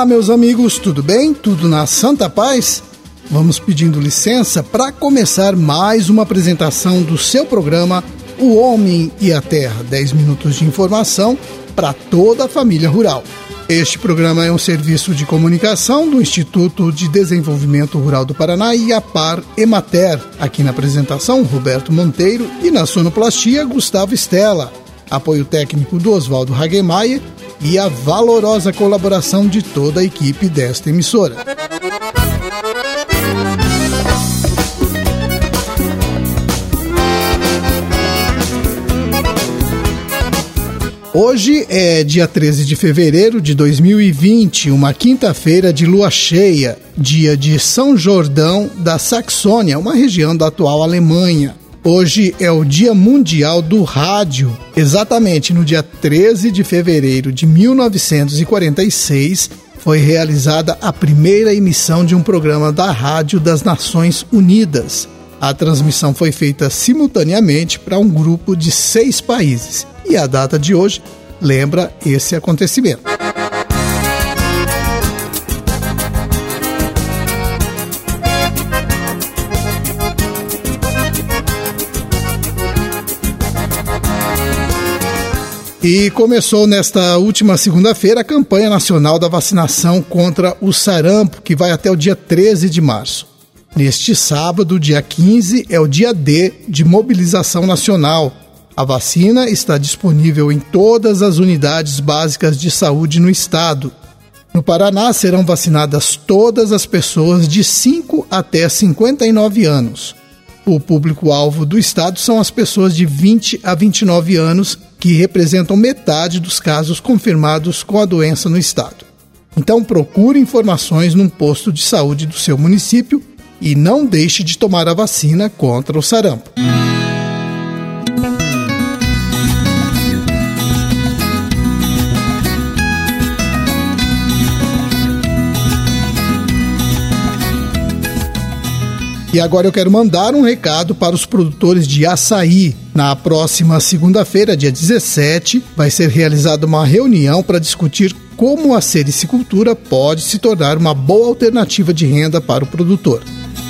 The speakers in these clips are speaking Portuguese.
meus amigos, tudo bem? Tudo na Santa Paz? Vamos pedindo licença para começar mais uma apresentação do seu programa O Homem e a Terra, 10 minutos de informação para toda a família rural. Este programa é um serviço de comunicação do Instituto de Desenvolvimento Rural do Paraná e a Par Emater. Aqui na apresentação, Roberto Monteiro e na sonoplastia, Gustavo Stella. Apoio técnico do Oswaldo Hagemeyer e a valorosa colaboração de toda a equipe desta emissora. Hoje é dia 13 de fevereiro de 2020, uma quinta-feira de lua cheia, dia de São Jordão da Saxônia, uma região da atual Alemanha. Hoje é o Dia Mundial do Rádio. Exatamente no dia 13 de fevereiro de 1946, foi realizada a primeira emissão de um programa da Rádio das Nações Unidas. A transmissão foi feita simultaneamente para um grupo de 6 países. E a data de hoje lembra esse acontecimento. E começou nesta última segunda-feira a campanha nacional da vacinação contra o sarampo, que vai até o dia 13 de março. Neste sábado, dia 15, é o dia D de mobilização nacional. A vacina está disponível em todas as unidades básicas de saúde no estado. No Paraná serão vacinadas todas as pessoas de 5 até 59 anos. O público-alvo do estado são as pessoas de 20 a 29 anos, que representam metade dos casos confirmados com a doença no estado. Então procure informações num posto de saúde do seu município e não deixe de tomar a vacina contra o sarampo. E agora eu quero mandar um recado para os produtores de açaí. Na próxima segunda-feira, dia 17, vai ser realizada uma reunião para discutir como a sericicultura pode se tornar uma boa alternativa de renda para o produtor.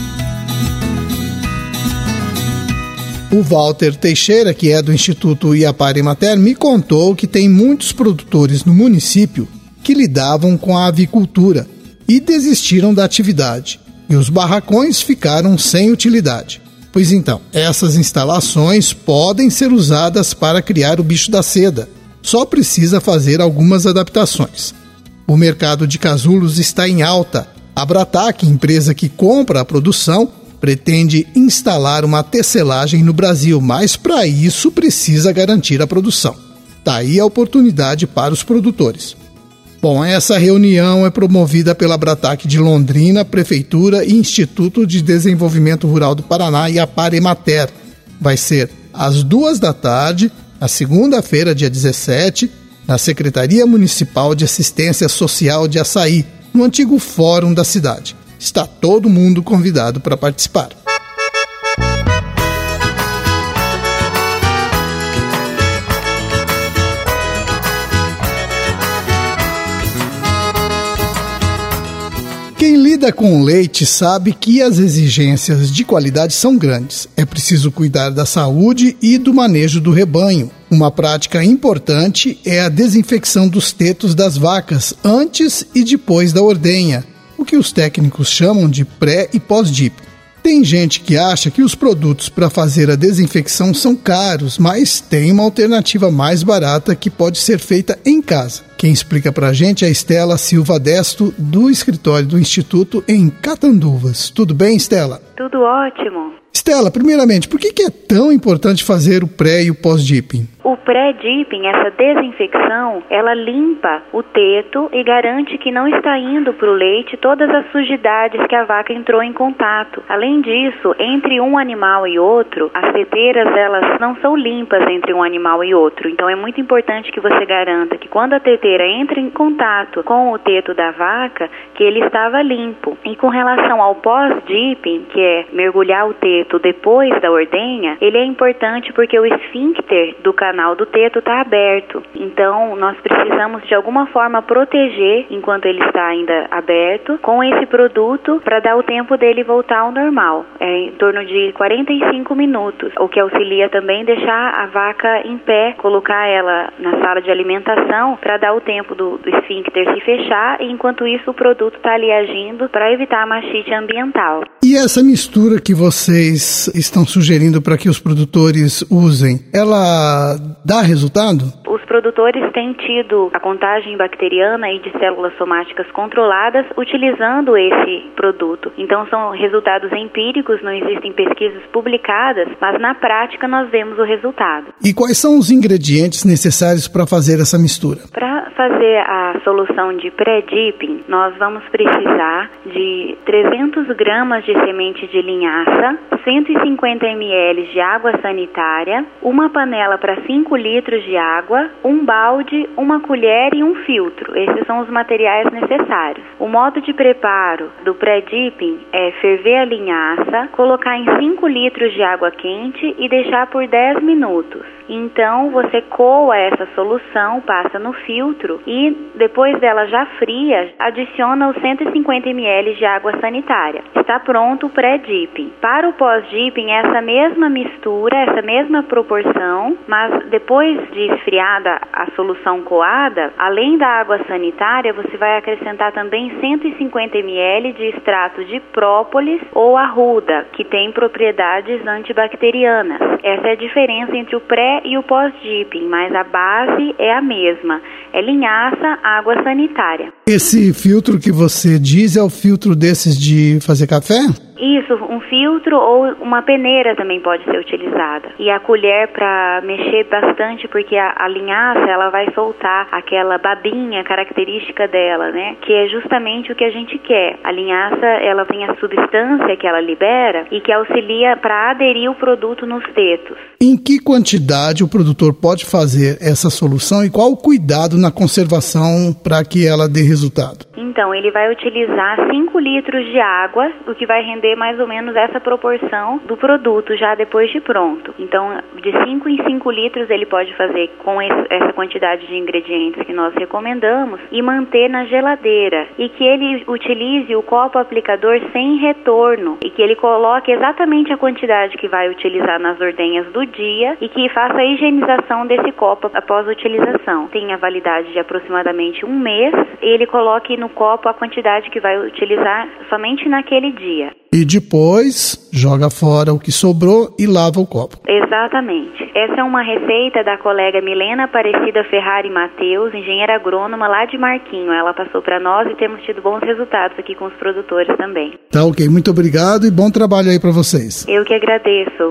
O Walter Teixeira, que é do Instituto Iapar Emater, me contou que tem muitos produtores no município que lidavam com a avicultura e desistiram da atividade. E os barracões ficaram sem utilidade. Pois então, essas instalações podem ser usadas para criar o bicho da seda. Só precisa fazer algumas adaptações. O mercado de casulos está em alta. A Bratac, empresa que compra a produção, pretende instalar uma tecelagem no Brasil, mas para isso precisa garantir a produção. Daí a oportunidade para os produtores. Bom, essa reunião é promovida pela Bratac de Londrina, Prefeitura e Instituto de Desenvolvimento Rural do Paraná e a Par Emater. Vai ser às 14h, na segunda-feira, dia 17, na Secretaria Municipal de Assistência Social de Açaí, no antigo Fórum da cidade. Está todo mundo convidado para participar. Quem lida com o leite sabe que as exigências de qualidade são grandes. É preciso cuidar da saúde e do manejo do rebanho. Uma prática importante é a desinfecção dos tetos das vacas antes e depois da ordenha, o que os técnicos chamam de pré e pós-dip. Tem gente que acha que os produtos para fazer a desinfecção são caros, mas tem uma alternativa mais barata que pode ser feita em casa. Quem explica pra gente é a Stella Silva Desto, do escritório do Instituto em Catanduvas. Tudo bem, Stella? Tudo ótimo. Stella, primeiramente, por que é tão importante fazer o pré e o pós-dipping? O pré-dipping, essa desinfecção, ela limpa o teto e garante que não está indo para o leite todas as sujidades que a vaca entrou em contato. Além disso, entre um animal e outro, as teteiras elas não são limpas entre um animal e outro. Então é muito importante que você garanta que quando a teteira entra em contato com o teto da vaca, que ele estava limpo. E com relação ao pós-dipping, que é mergulhar o teto depois da ordenha, ele é importante porque o esfíncter do canal canal do teto está aberto. Então, nós precisamos de alguma forma proteger, enquanto ele está ainda aberto, com esse produto para dar o tempo dele voltar ao normal. É em torno de 45 minutos, o que auxilia também deixar a vaca em pé, colocar ela na sala de alimentação para dar o tempo do esfíncter se fechar, e enquanto isso o produto está ali agindo para evitar a mastite ambiental. E essa mistura que vocês estão sugerindo para que os produtores usem, ela dá resultado? Os produtores têm tido a contagem bacteriana e de células somáticas controladas utilizando esse produto. Então são resultados empíricos, não existem pesquisas publicadas, mas na prática nós vemos o resultado. E quais são os ingredientes necessários para fazer essa mistura? Para fazer a solução de pré-dipping, nós vamos precisar de 300 gramas de semente de linhaça, 150 ml de água sanitária, uma panela para 5 litros de água, um balde, uma colher e um filtro. Esses são os materiais necessários. O modo de preparo do pré-dipping é ferver a linhaça, colocar em 5 litros de água quente e deixar por 10 minutos. Então, você coa essa solução, passa no filtro e, depois dela já fria, adiciona os 150 ml de água sanitária. Está pronto o pré-dipping. Para o pós-dipping, essa mesma mistura, essa mesma proporção, mas depois de esfriada a solução coada, além da água sanitária, você vai acrescentar também 150 ml de extrato de própolis ou arruda, que tem propriedades antibacterianas. Essa é a diferença entre o pré e o pós-dipping, mas a base é a mesma. É linhaça, água sanitária. Esse filtro que você diz é o filtro desses de fazer café? Isso, um filtro ou uma peneira também pode ser utilizada. E a colher para mexer bastante, porque a linhaça ela vai soltar aquela babinha característica dela, né? Que é justamente o que a gente quer. A linhaça ela tem a substância que ela libera e que auxilia para aderir o produto nos tetos. Em que quantidade o produtor pode fazer essa solução e qual o cuidado na conservação para que ela dê resultado? Então, ele vai utilizar 5 litros de água, o que vai render mais ou menos essa proporção do produto já depois de pronto. Então, de 5 em 5 litros ele pode fazer com essa quantidade de ingredientes que nós recomendamos e manter na geladeira. E que ele utilize o copo aplicador sem retorno e que ele coloque exatamente a quantidade que vai utilizar nas ordenhas do dia e que faça a higienização desse copo após a utilização. Tem a validade de aproximadamente 1 mês e ele coloque no copo a quantidade que vai utilizar somente naquele dia. E depois joga fora o que sobrou e lava o copo. Exatamente. Essa é uma receita da colega Milena Aparecida Ferrari Mateus, engenheira agrônoma lá de Marquinho. Ela passou para nós e temos tido bons resultados aqui com os produtores também. Tá ok, muito obrigado e bom trabalho aí para vocês. Eu que agradeço.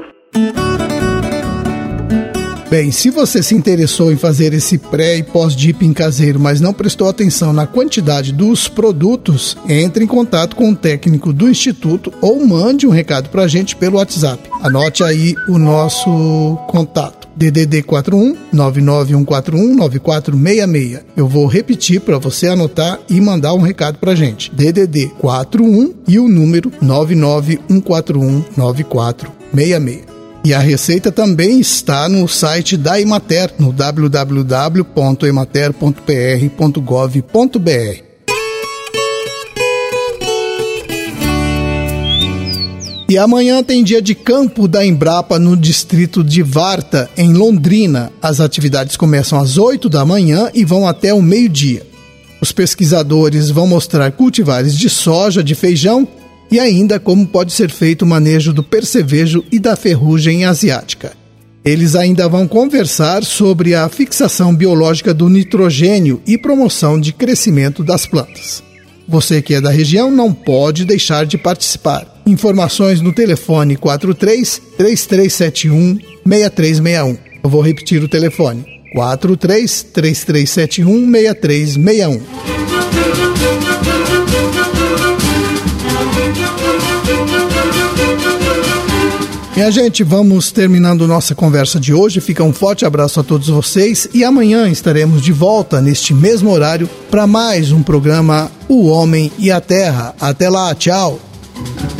Bem, se você se interessou em fazer esse pré e pós-dipping caseiro, mas não prestou atenção na quantidade dos produtos, entre em contato com o técnico do Instituto ou mande um recado para a gente pelo WhatsApp. Anote aí o nosso contato. DDD 41 99141 9466. Eu vou repetir para você anotar e mandar um recado para a gente. DDD 41 e o número 99141 9466. E a receita também está no site da Emater, no www.emater.pr.gov.br. E amanhã tem dia de campo da Embrapa no distrito de Varta, em Londrina. As atividades começam às 8 da manhã e vão até o meio-dia. Os pesquisadores vão mostrar cultivares de soja, de feijão e ainda como pode ser feito o manejo do percevejo e da ferrugem asiática. Eles ainda vão conversar sobre a fixação biológica do nitrogênio e promoção de crescimento das plantas. Você que é da região não pode deixar de participar. Informações no telefone 43-3371-6361. Eu vou repetir o telefone. 43-3371-6361. Minha gente, vamos terminando nossa conversa de hoje. Fica um forte abraço a todos vocês e amanhã estaremos de volta neste mesmo horário para mais um programa O Homem e a Terra. Até lá, tchau!